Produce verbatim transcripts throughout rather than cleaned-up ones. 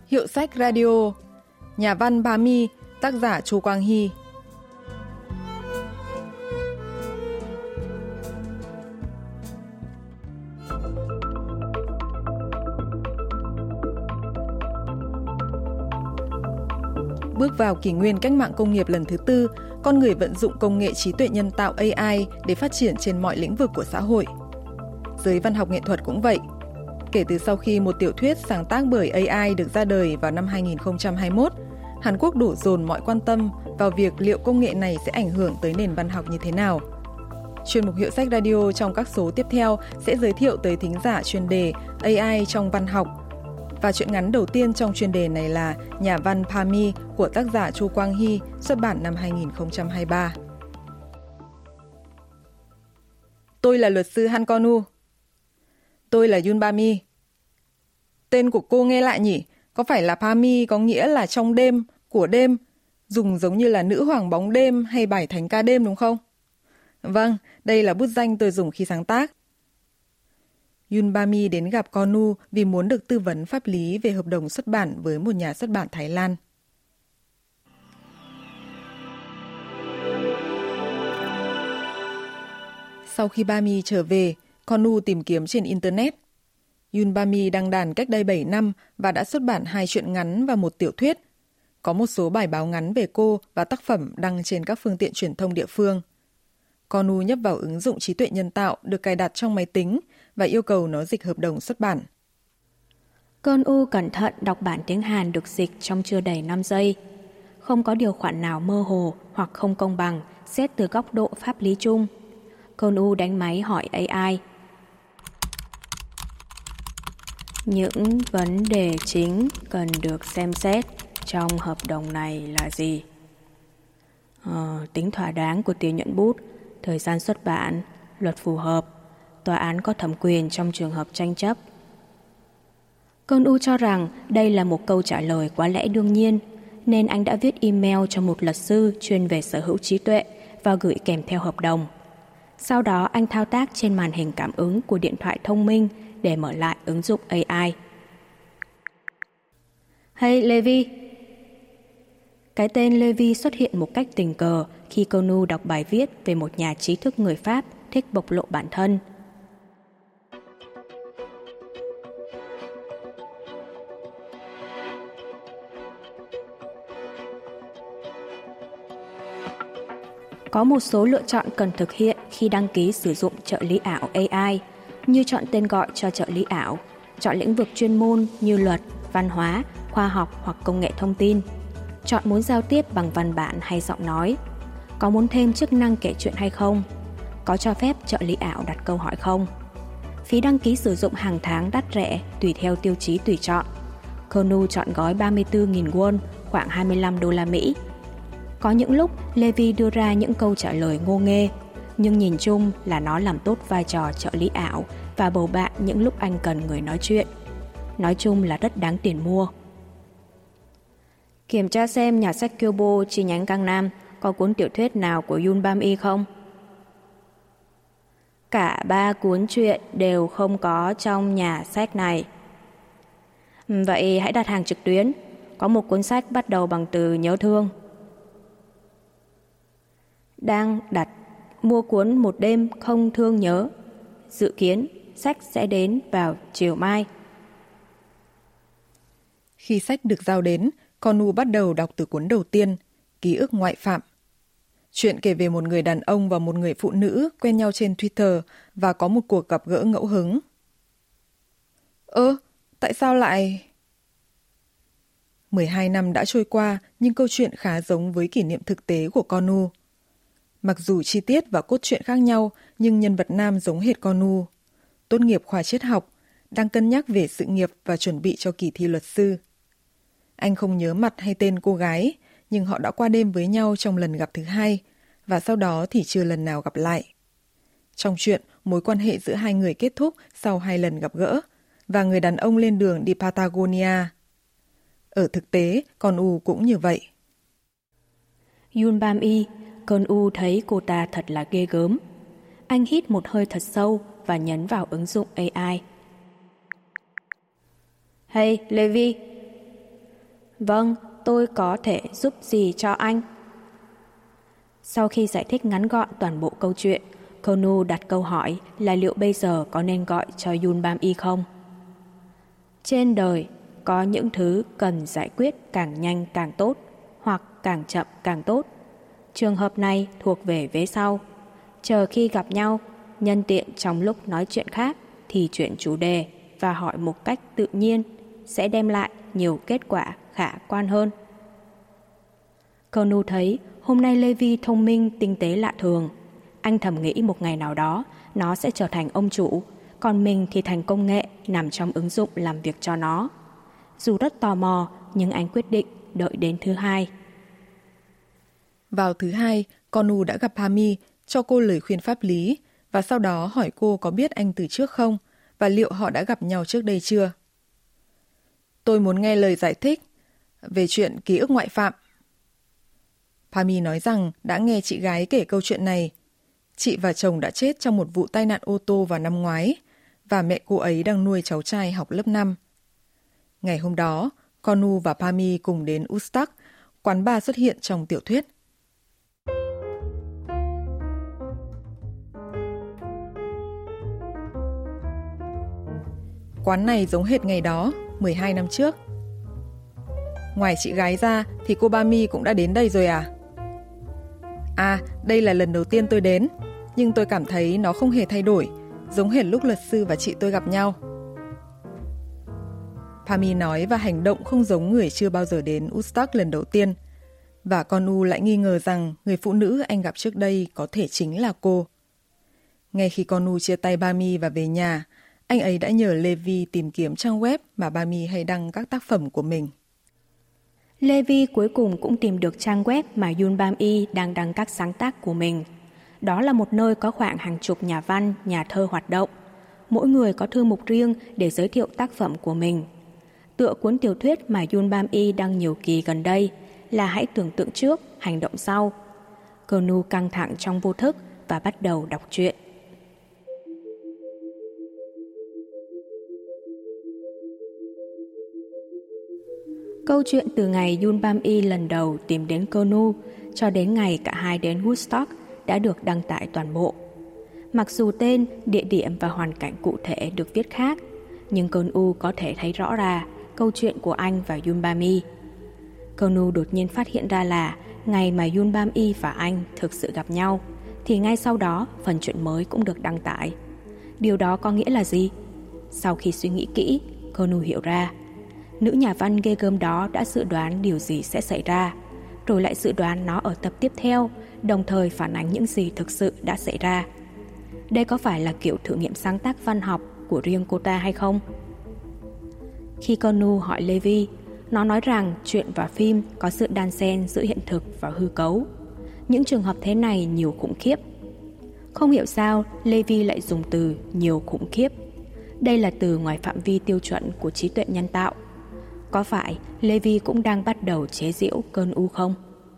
Hiệu sách radio. Nhà văn Ba Mi, tác giả Chu Quang Hy. Bước vào kỷ nguyên cách mạng công nghiệp lần thứ tư, con người vận dụng công nghệ trí tuệ nhân tạo A I để phát triển trên mọi lĩnh vực của xã hội. Giới văn học nghệ thuật cũng vậy. Kể từ sau khi một tiểu thuyết sáng tác bởi A I được ra đời vào năm hai không hai mốt, Hàn Quốc đổ dồn mọi quan tâm vào việc liệu công nghệ này sẽ ảnh hưởng tới nền văn học như thế nào. Chuyên mục Hiệu sách Radio trong các số tiếp theo sẽ giới thiệu tới thính giả chuyên đề A I trong văn học. Và truyện ngắn đầu tiên trong chuyên đề này là Nhà văn Ba Mi của tác giả Chu Quang Hy, xuất bản năm hai không hai ba. Tôi là luật sư Han Con-u. Tôi là Yoon Ba Mi. Tên của cô nghe lạ nhỉ? Có phải là Ba Mi có nghĩa là trong đêm, của đêm, dùng giống như là nữ hoàng bóng đêm hay bài thánh ca đêm đúng không? Vâng, đây là bút danh tôi dùng khi sáng tác. Yoon Ba Mi đến gặp Con-u vì muốn được tư vấn pháp lý về hợp đồng xuất bản với một nhà xuất bản Thái Lan. Sau khi Ba Mi trở về, Con-u tìm kiếm trên Internet. Yoon Ba Mi đăng đàn cách đây bảy năm và đã xuất bản hai truyện ngắn và một tiểu thuyết. Có một số bài báo ngắn về cô và tác phẩm đăng trên các phương tiện truyền thông địa phương. Con-u nhấp vào ứng dụng trí tuệ nhân tạo được cài đặt trong máy tính và yêu cầu nó dịch hợp đồng xuất bản. Con-u cẩn thận đọc bản tiếng Hàn được dịch trong chưa đầy năm giây. Không có điều khoản nào mơ hồ hoặc không công bằng xét từ góc độ pháp lý chung. Con-u đánh máy hỏi A I. Những vấn đề chính cần được xem xét trong hợp đồng này là gì? Ờ, tính thỏa đáng của tiền nhận bút, thời gian xuất bản, luật phù hợp, tòa án có thẩm quyền trong trường hợp tranh chấp. Con-u cho rằng đây là một câu trả lời quá lẽ đương nhiên, nên anh đã viết email cho một luật sư chuyên về sở hữu trí tuệ và gửi kèm theo hợp đồng. Sau đó anh thao tác trên màn hình cảm ứng của điện thoại thông minh để mở lại ứng dụng A I. Hey Levi! Cái tên Levi xuất hiện một cách tình cờ khi Con-u đọc bài viết về một nhà trí thức người Pháp thích bộc lộ bản thân. Có một số lựa chọn cần thực hiện khi đăng ký sử dụng trợ lý ảo A I, như chọn tên gọi cho trợ lý ảo, chọn lĩnh vực chuyên môn như luật, văn hóa, khoa học hoặc công nghệ thông tin, chọn muốn giao tiếp bằng văn bản hay giọng nói, có muốn thêm chức năng kể chuyện hay không, có cho phép trợ lý ảo đặt câu hỏi không. Phí đăng ký sử dụng hàng tháng đắt rẻ tùy theo tiêu chí tùy chọn. Con-u chọn gói ba mươi tư nghìn won, khoảng hai mươi lăm đô la Mỹ. Có những lúc Levi đưa ra những câu trả lời ngô nghê, nhưng nhìn chung là nó làm tốt vai trò trợ lý ảo và bầu bạn những lúc anh cần người nói chuyện. Nói chung là rất đáng tiền mua. Kiểm tra xem nhà sách Kyobo chi nhánh Gangnam có cuốn tiểu thuyết nào của Yoon Ba Mi không? Cả ba cuốn truyện đều không có trong nhà sách này. Vậy hãy đặt hàng trực tuyến. Có một cuốn sách bắt đầu bằng từ nhớ thương. Đang đặt mua cuốn Một đêm không thương nhớ. Dự kiến sách sẽ đến vào chiều mai. Khi sách được giao đến, Con-u bắt đầu đọc từ cuốn đầu tiên, Ký ức ngoại phạm. Chuyện kể về một người đàn ông và một người phụ nữ quen nhau trên Twitter và có một cuộc gặp gỡ ngẫu hứng. Ơ, tại sao lại... mười hai năm đã trôi qua, nhưng câu chuyện khá giống với kỷ niệm thực tế của Con-u. Mặc dù chi tiết và cốt truyện khác nhau, nhưng nhân vật nam giống hệt Con-u. Tốt nghiệp khoa triết học, đang cân nhắc về sự nghiệp và chuẩn bị cho kỳ thi luật sư. Anh không nhớ mặt hay tên cô gái, nhưng họ đã qua đêm với nhau trong lần gặp thứ hai, và sau đó thì chưa lần nào gặp lại. Trong chuyện, mối quan hệ giữa hai người kết thúc sau hai lần gặp gỡ, và người đàn ông lên đường đi Patagonia. Ở thực tế, Con-u cũng như vậy. Yoon Ba Mi, Con-u thấy cô ta thật là ghê gớm. Anh hít một hơi thật sâu và nhấn vào ứng dụng A I. Hey, Levi! Vâng, tôi có thể giúp gì cho anh? Sau khi giải thích ngắn gọn toàn bộ câu chuyện, Konu đặt câu hỏi là liệu bây giờ có nên gọi cho Yoon Bam Y không? Trên đời, có những thứ cần giải quyết càng nhanh càng tốt, hoặc càng chậm càng tốt. Trường hợp này thuộc về vế sau. Chờ khi gặp nhau, nhân tiện trong lúc nói chuyện khác thì chuyển chủ đề và hỏi một cách tự nhiên sẽ đem lại nhiều kết quả khả quan hơn. Konu thấy hôm nay Levi thông minh tinh tế lạ thường. Anh thầm nghĩ một ngày nào đó nó sẽ trở thành ông chủ, còn mình thì thành công nghệ nằm trong ứng dụng làm việc cho nó. Dù rất tò mò, nhưng anh quyết định đợi đến thứ hai. Vào thứ hai, Konu đã gặp Pami, cho cô lời khuyên pháp lý và sau đó hỏi cô có biết anh từ trước không và liệu họ đã gặp nhau trước đây chưa. Tôi muốn nghe lời giải thích về chuyện ký ức ngoại phạm. Pami nói rằng đã nghe chị gái kể câu chuyện này. Chị và chồng đã chết trong một vụ tai nạn ô tô vào năm ngoái và mẹ cô ấy đang nuôi cháu trai học lớp năm. Ngày hôm đó, Konu và Pami cùng đến Ustak, quán bar xuất hiện trong tiểu thuyết. Quán này giống hệt ngày đó, mười hai năm trước. Ngoài chị gái ra thì cô Pami cũng đã đến đây rồi à? À, đây là lần đầu tiên tôi đến, nhưng tôi cảm thấy nó không hề thay đổi, giống hệt lúc luật sư và chị tôi gặp nhau. Pami nói và hành động không giống người chưa bao giờ đến Ustak lần đầu tiên, và Konu lại nghi ngờ rằng người phụ nữ anh gặp trước đây có thể chính là cô. Ngay khi Konu chia tay Pami và về nhà, anh ấy đã nhờ Levi tìm kiếm trang web mà Pami hay đăng các tác phẩm của mình. Levi cuối cùng cũng tìm được trang web mà Yoon Bam Y đang đăng các sáng tác của mình. Đó là một nơi có khoảng hàng chục nhà văn, nhà thơ hoạt động. Mỗi người có thư mục riêng để giới thiệu tác phẩm của mình. Tựa cuốn tiểu thuyết mà Yoon Bam Y đăng nhiều kỳ gần đây là Hãy tưởng tượng trước, hành động sau. Konu căng thẳng trong vô thức và bắt đầu đọc truyện. Câu chuyện từ ngày Yoon Bam Y lần đầu tìm đến Konu cho đến ngày cả hai đến Woodstock đã được đăng tải toàn bộ. Mặc dù tên, địa điểm và hoàn cảnh cụ thể được viết khác, nhưng Konu có thể thấy rõ ra câu chuyện của anh và Yoon Bam Y. Konu đột nhiên phát hiện ra là ngày mà Yoon Bam Y và anh thực sự gặp nhau, thì ngay sau đó phần truyện mới cũng được đăng tải. Điều đó có nghĩa là gì? Sau khi suy nghĩ kỹ, Konu hiểu ra. Nữ nhà văn ghê gớm đó đã dự đoán điều gì sẽ xảy ra, rồi lại dự đoán nó ở tập tiếp theo, đồng thời phản ánh những gì thực sự đã xảy ra. Đây có phải là kiểu thử nghiệm sáng tác văn học của riêng cô ta hay không? Khi Konu hỏi Levi, nó nói rằng truyện và phim có sự đan xen giữa hiện thực và hư cấu. Những trường hợp thế này nhiều khủng khiếp. Không hiểu sao Levi lại dùng từ nhiều khủng khiếp. Đây là từ ngoài phạm vi tiêu chuẩn của trí tuệ nhân tạo. Có phải Levi cũng đang bắt đầu chế giễu cơn u không?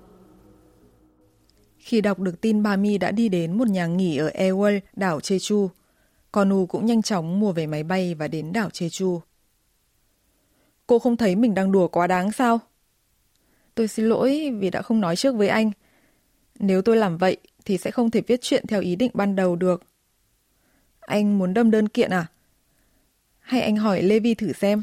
Khi đọc được tin Pami đã đi đến một nhà nghỉ ở Ewell, đảo Jeju, Konu cũng nhanh chóng mua vé máy bay và đến đảo Jeju. Cô không thấy mình đang đùa quá đáng sao? Tôi xin lỗi vì đã không nói trước với anh. Nếu tôi làm vậy thì sẽ không thể viết chuyện theo ý định ban đầu được. Anh muốn đâm đơn kiện à? Hay anh hỏi Levi thử xem.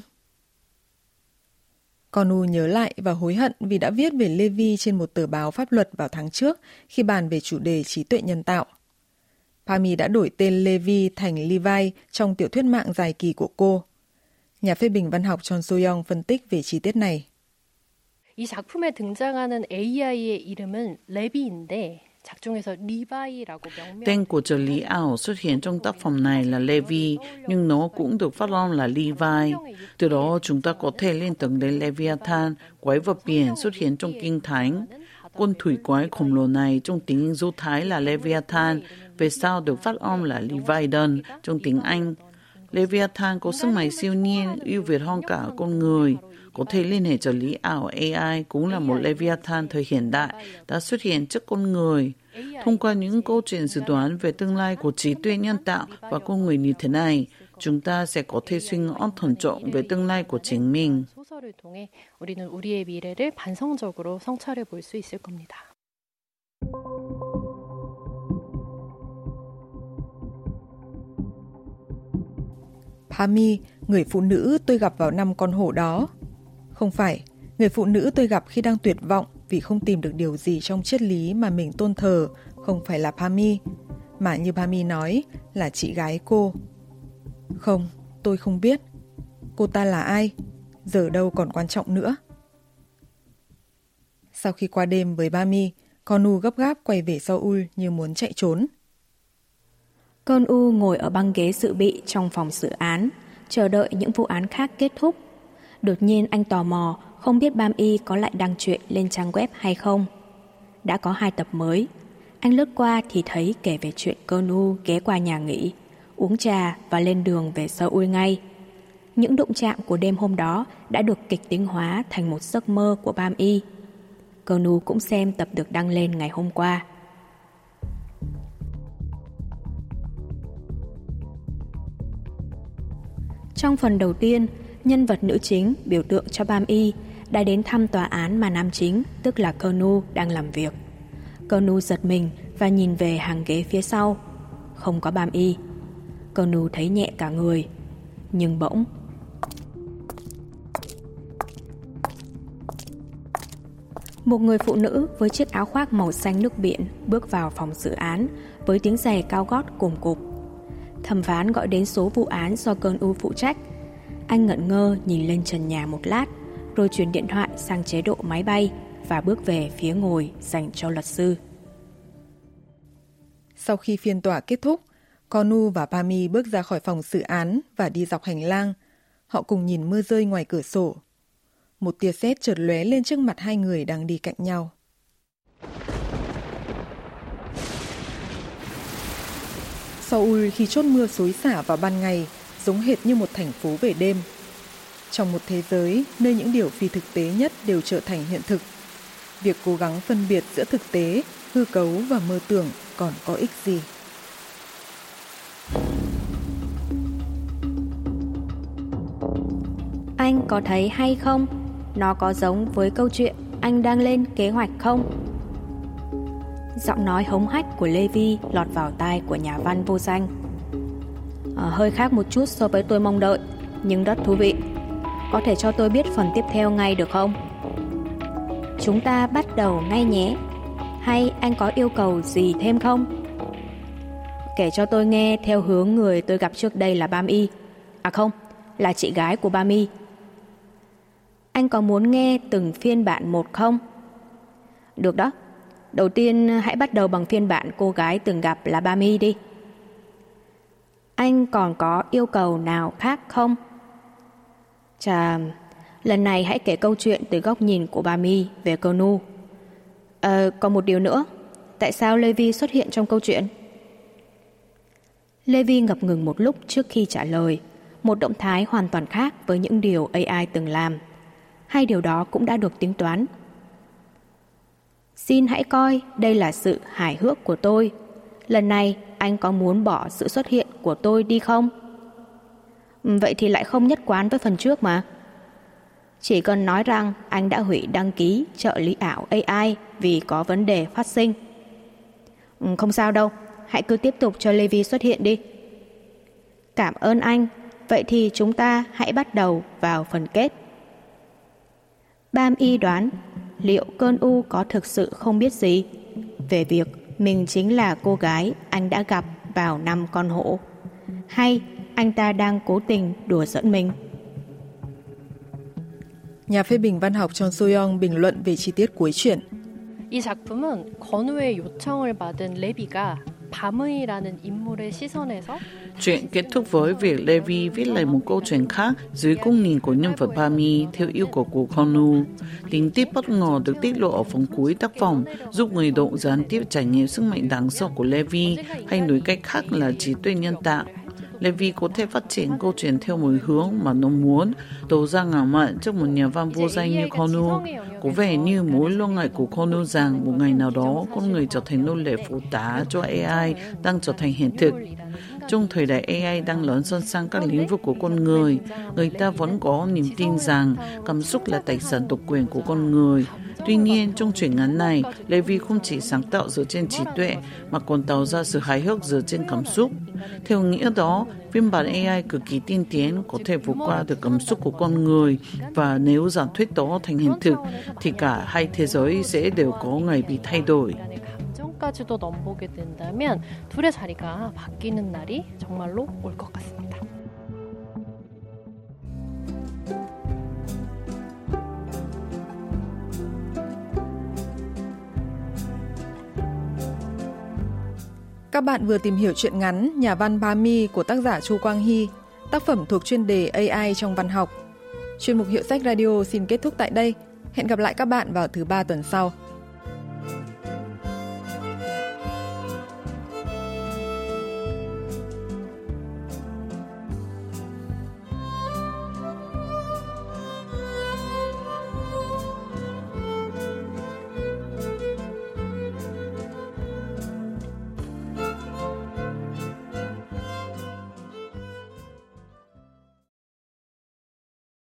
Konu nhớ lại và hối hận vì đã viết về Levi trên một tờ báo pháp luật vào tháng trước khi bàn về chủ đề trí tuệ nhân tạo. Pami đã đổi tên Levi thành Levi trong tiểu thuyết mạng dài kỳ của cô. Nhà phê bình văn học Chon So-young phân tích về chi tiết này. 이 작품에 등장하는 에이아이의 이름은 레비인데 작중에서 리바이라고 명명. Tên của trợ lý ảo xuất hiện trong tác phẩm này là Levi, nhưng nó cũng được phát âm là Levi. Từ đó chúng ta có thể liên tưởng đến Leviathan, quái vật biển xuất hiện trong Kinh Thánh. Con thủy quái khổng lồ này trong tiếng Do Thái là Leviathan, về sau được phát âm là Leviathan trong tiếng Anh. Leviathan có sức mạnh siêu nhiên, ưu việt hơn cả con người. Có thể liên hệ trợ lý ảo a i cũng là một Leviathan thời hiện đại đã xuất hiện trước con người. Thông qua những câu chuyện dự đoán về tương lai của trí tuệ nhân tạo và con người như thế này, chúng ta sẽ có thể suy ngẫm thận trọng về tương lai của chính mình. 성찰을 통해 우리는 우리의 미래를 반성적으로 성찰해 볼 수 있을 겁니다. Pami, người phụ nữ tôi gặp vào năm con hổ đó. Không phải, người phụ nữ tôi gặp khi đang tuyệt vọng vì không tìm được điều gì trong triết lý mà mình tôn thờ không phải là Pami, mà như Pami nói là chị gái cô. Không, tôi không biết. Cô ta là ai? Giờ đâu còn quan trọng nữa. Sau khi qua đêm với Pami, Konu gấp gáp quay về Seoul như muốn chạy trốn. Konu ngồi ở băng ghế dự bị trong phòng xử án, chờ đợi những vụ án khác kết thúc. Đột nhiên anh tò mò không biết Pami có lại đăng truyện lên trang web hay không. Đã có hai tập mới. Anh lướt qua thì thấy kể về chuyện Konu ghé qua nhà nghỉ, uống trà và lên đường về Seoul ngay. Những đụng chạm của đêm hôm đó đã được kịch tính hóa thành một giấc mơ của Pami. Konu cũng xem tập được đăng lên ngày hôm qua. Trong phần đầu tiên, nhân vật nữ chính biểu tượng cho Pami đã đến thăm tòa án mà nam chính, tức là Konu, đang làm việc. Konu giật mình và nhìn về hàng ghế phía sau. Không có Pami. Konu thấy nhẹ cả người. Nhưng bỗng... Một người phụ nữ với chiếc áo khoác màu xanh nước biển bước vào phòng xử án với tiếng giày cao gót cùm cụp. Thẩm phán gọi đến số vụ án do Konu phụ trách. Anh ngẩn ngơ nhìn lên trần nhà một lát, rồi chuyển điện thoại sang chế độ máy bay và bước về phía ngồi dành cho luật sư. Sau khi phiên tòa kết thúc, Konu và Pami bước ra khỏi phòng xử án và đi dọc hành lang. Họ cùng nhìn mưa rơi ngoài cửa sổ. Một tia sét chợt lóe lên trước mặt hai người đang đi cạnh nhau. Seoul khi chốt mưa xối xả vào ban ngày giống hệt như một thành phố về đêm. Trong một thế giới nơi những điều phi thực tế nhất đều trở thành hiện thực, việc cố gắng phân biệt giữa thực tế, hư cấu và mơ tưởng còn có ích gì? Anh có thấy hay không? Nó có giống với câu chuyện anh đang lên kế hoạch không? Giọng nói hống hách của Levi lọt vào tai của nhà văn vô danh. À, hơi khác một chút so với tôi mong đợi, nhưng rất thú vị. Có thể cho tôi biết phần tiếp theo ngay được không? Chúng ta bắt đầu ngay nhé. Hay anh có yêu cầu gì thêm không? Kể cho tôi nghe theo hướng người tôi gặp trước đây là Pami. À không, là chị gái của Pami. Anh có muốn nghe từng phiên bản một không? Được đó. Đầu tiên hãy bắt đầu bằng phiên bản cô gái từng gặp là Pami đi. Anh còn có yêu cầu nào khác không? Chà, lần này hãy kể câu chuyện từ góc nhìn của Pami về Konu. Ờ, còn một điều nữa. Tại sao Levi xuất hiện trong câu chuyện? Levi ngập ngừng một lúc trước khi trả lời. Một động thái hoàn toàn khác với những điều a i từng làm. Hai điều đó cũng đã được tính toán. Xin hãy coi đây là sự hài hước của tôi. Lần này anh có muốn bỏ sự xuất hiện của tôi đi không? Vậy thì lại không nhất quán với phần trước mà. Chỉ cần nói rằng anh đã hủy đăng ký trợ lý ảo a i vì có vấn đề phát sinh. Không sao đâu, hãy cứ tiếp tục cho Levi xuất hiện đi. Cảm ơn anh. Vậy thì chúng ta hãy bắt đầu vào phần kết. Pami đoán liệu Konu có thực sự không biết gì về việc mình chính là cô gái anh đã gặp vào năm con hổ, hay anh ta đang cố tình đùa giỡn mình? Nhà phê bình văn học Chon So-young bình luận về chi tiết cuối truyện. 이 작품은 건우의 요청을 받은 레비가 밤의라는 인물의 시선에서 Chuyện kết thúc với việc Levi viết lại một câu chuyện khác dưới góc nhìn của nhân vật Pami theo yêu cầu của Konu. Tình tiết bất ngờ được tiết lộ ở phần cuối tác phẩm giúp người đọc gián tiếp trải nghiệm sức mạnh đáng sợ của Levi, hay nói cách khác là trí tuệ nhân tạo. Levi có thể phát triển câu chuyện theo một hướng mà nó muốn, tổ ra ngạo mạn trước một nhà văn vô danh như Konu. Có vẻ như mối lo ngại của Konu rằng một ngày nào đó con người trở thành nô lệ phụ tá cho a i đang trở thành hiện thực. Trong thời đại a i đang lớn dần sang các lĩnh vực của con người, người ta vẫn có niềm tin rằng cảm xúc là tài sản độc quyền của con người. Tuy nhiên, trong truyện ngắn này, Levi không chỉ sáng tạo dựa trên trí tuệ mà còn tạo ra sự hài hước dựa trên cảm xúc. Theo nghĩa đó, phiên bản a i cực kỳ tiên tiến có thể vượt qua được cảm xúc của con người, và nếu giả thuyết đó thành hiện thực thì cả hai thế giới sẽ đều có ngày bị thay đổi. 까지도 넘보게 된다면 둘의 자리가 바뀌는 날이 정말로 올 것 같습니다. Các bạn vừa tìm hiểu truyện ngắn Nhà văn Ba Mi của tác giả Chu Quang Hy, tác phẩm thuộc chuyên đề a i trong văn học. Chuyên mục Hiệu sách Radio xin kết thúc tại đây. Hẹn gặp lại các bạn vào thứ ba tuần sau.